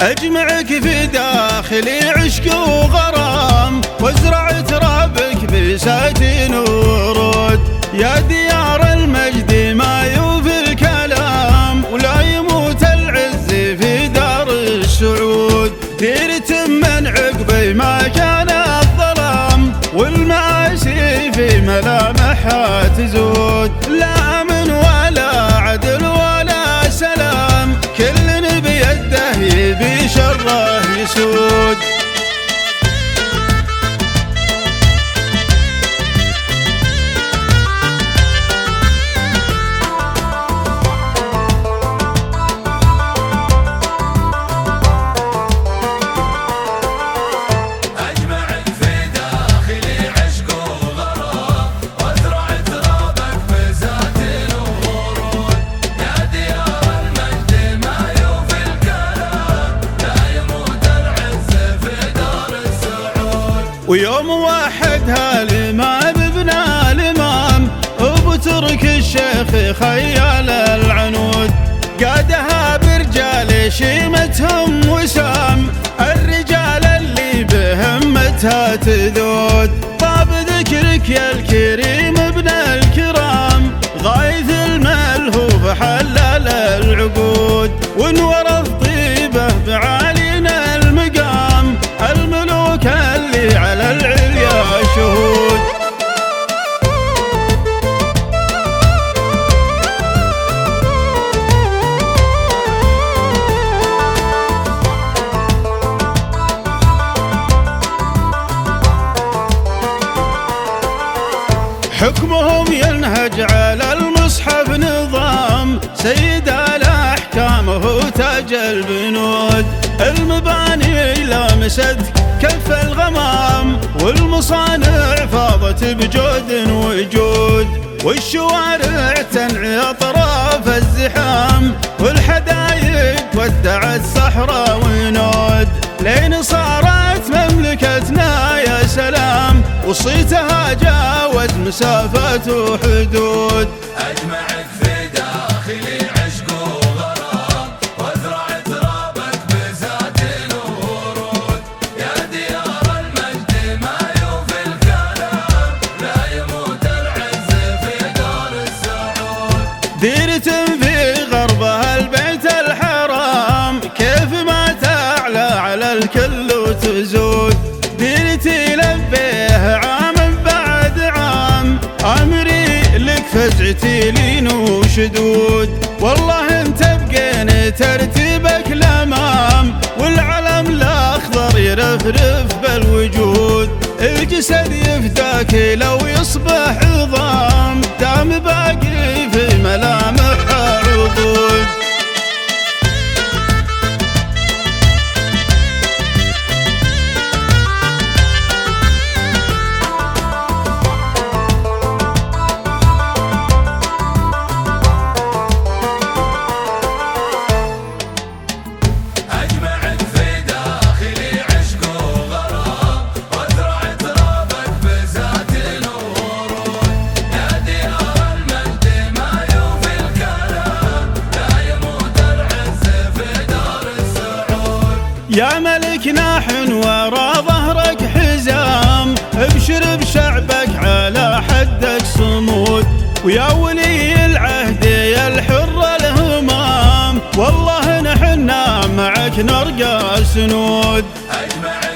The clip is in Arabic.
أجمعك في داخلي عشق وغرام، وازرع ترابك بساتين ورود. يا ديار المجد ما يوفي الكلام، ولا يموت العز في دار السعود. ديرة من عقبي ما كان الظلام، والمآسي في ملامحها تزود. لا أمن ولا عدل ولا سلام، كل بيده يبي شره يسود. ويوم واحدها الإمام ابن الإمام، أبو ترك الشيخ خيال العنود. قادها برجال شيمتهم وسام، الرجال اللي بهمتها تذود. طاب ذكرك يا الكريم ابن الكرام، غايث الملهوف حلل العقود. ونورث طيبه بعالينا المقام، الملوك اللي على العليا شهود. حكمهم ينهج على المصحف نظام، سيد الأحكام هو تاج البنود. المباني لامست كف الغمام، والمصانع فاضت بجود وجود. والشوارع تنعي أطراف الزحام، والحدايق ودعت صحراء ونود. لين صارت مملكتنا يا سلام، وصيتها جاوز مسافات وحدود. أجمعك في داخلي عشق وغرام، وازرع ترابك بساتين وورود. يا ديار المجد ما يوفي الكلام، لا يموت العز في دار السعود. ديرة في غربها البيت الحرام، كيف ما تعلى على الكل وتزود. ديرتي لبيه عام بعد عام، أمري لك فزعتي لين وشدود. والله انت بقين ترتيبك الأمام، والعلم الأخضر يرفرف بالوجود. الجسد يفداك لو يصبح عظام، دام باقي في ملامحها عضود. يا ملك ناح ورا ظهرك حزام، ابشر بشعبك على حدك صمود. ويا ولي العهد يا الحر الهمام، والله نحنا معك نرقى سنود.